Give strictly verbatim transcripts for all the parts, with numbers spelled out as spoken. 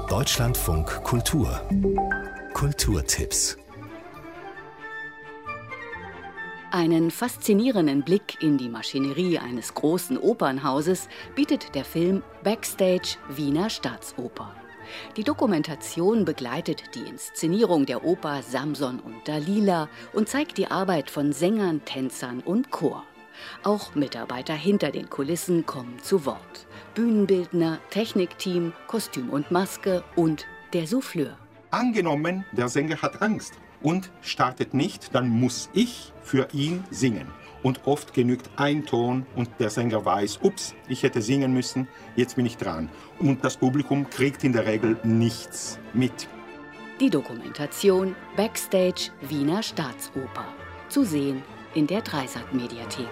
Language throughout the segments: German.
Deutschlandfunk Kultur. Kulturtipps. Einen faszinierenden Blick in die Maschinerie eines großen Opernhauses bietet der Film Backstage Wiener Staatsoper. Die Dokumentation begleitet die Inszenierung der Oper Samson und Dalila und zeigt die Arbeit von Sängern, Tänzern und Chor. Auch Mitarbeiter hinter den Kulissen kommen zu Wort. Bühnenbildner, Technikteam, Kostüm und Maske und der Souffleur. Angenommen, der Sänger hat Angst und startet nicht, dann muss ich für ihn singen. Und oft genügt ein Ton und der Sänger weiß, ups, ich hätte singen müssen, jetzt bin ich dran. Und das Publikum kriegt in der Regel nichts mit. Die Dokumentation Backstage Wiener Staatsoper. Zu sehen in der Dreisat-Mediathek.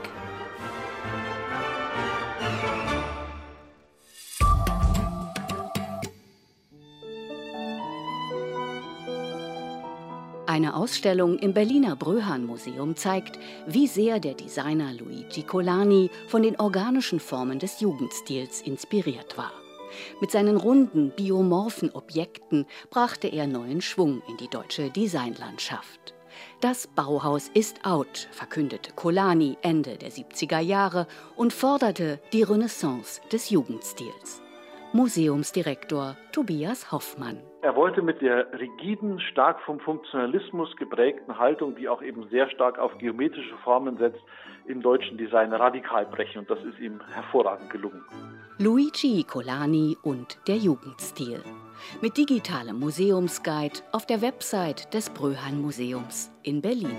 Eine Ausstellung im Berliner Bröhan-Museum zeigt, wie sehr der Designer Luigi Colani von den organischen Formen des Jugendstils inspiriert war. Mit seinen runden, biomorphen Objekten brachte er neuen Schwung in die deutsche Designlandschaft. Das Bauhaus ist out, verkündete Colani Ende der siebziger Jahre und forderte die Renaissance des Jugendstils. Museumsdirektor Tobias Hoffmann. Er wollte mit der rigiden, stark vom Funktionalismus geprägten Haltung, die auch eben sehr stark auf geometrische Formen setzt, im deutschen Design radikal brechen. Und das ist ihm hervorragend gelungen. Luigi Colani und der Jugendstil. Mit digitalem Museumsguide auf der Website des Bröhan-Museums in Berlin.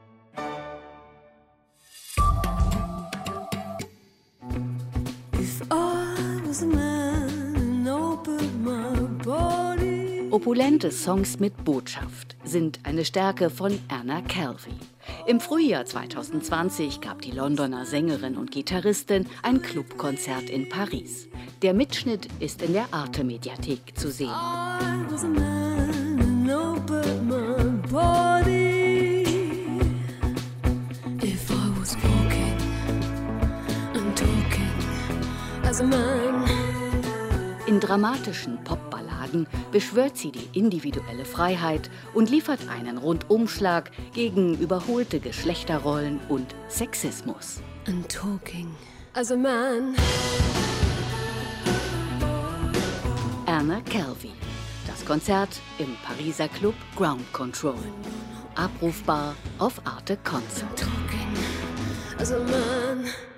Opulente Songs mit Botschaft sind eine Stärke von Anna Calvi. Im Frühjahr zweitausendzwanzig gab die Londoner Sängerin und Gitarristin ein Clubkonzert in Paris. Der Mitschnitt ist in der Arte-Mediathek zu sehen. In dramatischen Popballaden beschwört sie die individuelle Freiheit und liefert einen Rundumschlag gegen überholte Geschlechterrollen und Sexismus. And talking as a man. Anna Calvi. Das Konzert im Pariser Club Ground Control. Abrufbar auf Arte Concert. Talking as a man.